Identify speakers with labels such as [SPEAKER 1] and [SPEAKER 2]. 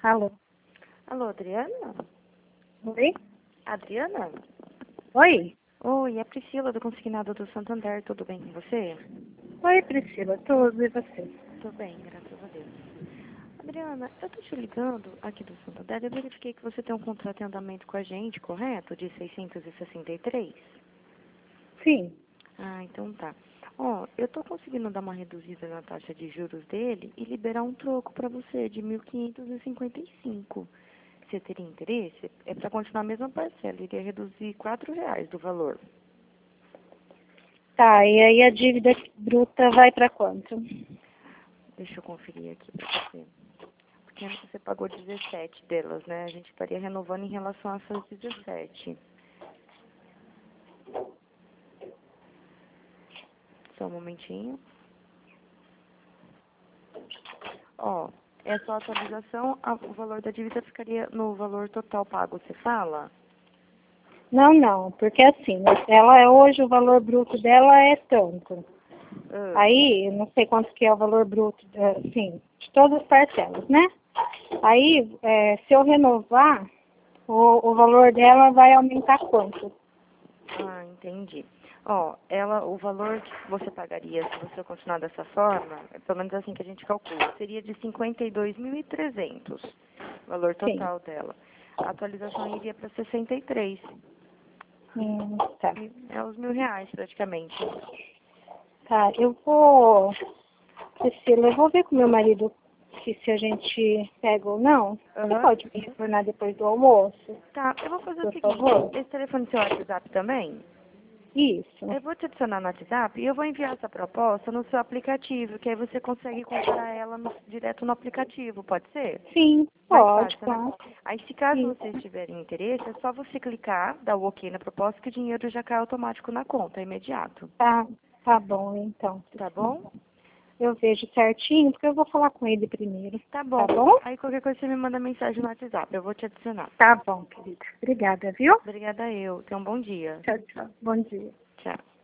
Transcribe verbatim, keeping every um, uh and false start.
[SPEAKER 1] Alô?
[SPEAKER 2] Alô, Adriana?
[SPEAKER 1] Oi?
[SPEAKER 2] Adriana?
[SPEAKER 1] Oi?
[SPEAKER 2] Oi, é a Priscila do Consignado do Santander, tudo bem com você?
[SPEAKER 1] Oi, Priscila, tudo e você?
[SPEAKER 2] Tudo bem, graças a Deus. Adriana, eu tô te ligando aqui do Santander, eu verifiquei que você tem um contrato em andamento com a gente, correto? De seiscentos e sessenta e três?
[SPEAKER 1] Sim.
[SPEAKER 2] Ah, então tá. Ó, eu tô conseguindo dar uma reduzida na taxa de juros dele e liberar um troco pra você de mil quinhentos e cinquenta e cinco. Você teria interesse? É pra continuar a mesma parcela, iria reduzir quatro reais do valor.
[SPEAKER 1] Tá, e aí a dívida bruta vai pra quanto?
[SPEAKER 2] Deixa eu conferir aqui pra você. Porque antes você pagou dezessete delas, né? A gente estaria renovando em relação a essas dezessete. Só um momentinho. Ó, essa atualização, a- o valor da dívida ficaria no valor total pago, você fala?
[SPEAKER 1] Não, não, porque assim, ela é hoje, o valor bruto dela é tanto.
[SPEAKER 2] Ah,
[SPEAKER 1] Aí, eu não sei quanto que é o valor bruto, assim, de todas as parcelas, né? Aí, é, se eu renovar, o, o valor dela vai aumentar quanto?
[SPEAKER 2] ah, entendi. Ó, ela, o valor que você pagaria se você continuar dessa forma, é pelo menos assim que a gente calcula, seria de cinquenta e dois mil e trezentos, valor
[SPEAKER 1] Sim.
[SPEAKER 2] total dela. A atualização iria para sessenta e três.
[SPEAKER 1] Hum, tá.
[SPEAKER 2] É os mil reais, praticamente.
[SPEAKER 1] Tá, eu vou, Priscila, eu vou ver com meu marido se, se a gente pega ou não. Você
[SPEAKER 2] Aham.
[SPEAKER 1] pode me retornar depois do almoço,
[SPEAKER 2] Tá, eu vou fazer o
[SPEAKER 1] por
[SPEAKER 2] seguinte,
[SPEAKER 1] favor?
[SPEAKER 2] esse telefone é seu WhatsApp também?
[SPEAKER 1] Isso.
[SPEAKER 2] Eu vou te adicionar no WhatsApp e eu vou enviar essa proposta no seu aplicativo, que aí você consegue comparar ela no- direto no aplicativo, pode ser?
[SPEAKER 1] Sim,
[SPEAKER 2] Mais
[SPEAKER 1] pode,
[SPEAKER 2] fácil, né?
[SPEAKER 1] claro.
[SPEAKER 2] Aí, se caso vocês
[SPEAKER 1] Isso.
[SPEAKER 2] tiverem interesse, é só você clicar, dar o ok na proposta, que o dinheiro já cai automático na conta, é imediato.
[SPEAKER 1] Tá, tá bom, então,
[SPEAKER 2] Tá
[SPEAKER 1] Priscila.
[SPEAKER 2] bom?
[SPEAKER 1] Eu vejo certinho, porque eu vou falar com ele primeiro.
[SPEAKER 2] Tá
[SPEAKER 1] Tá
[SPEAKER 2] bom.
[SPEAKER 1] bom?
[SPEAKER 2] Aí, qualquer coisa, você me manda mensagem no WhatsApp, eu vou te adicionar.
[SPEAKER 1] Tá bom, querida. Obrigada, viu?
[SPEAKER 2] Obrigada eu. Tenha um bom dia.
[SPEAKER 1] Tchau, tchau. Bom dia.
[SPEAKER 2] Tchau.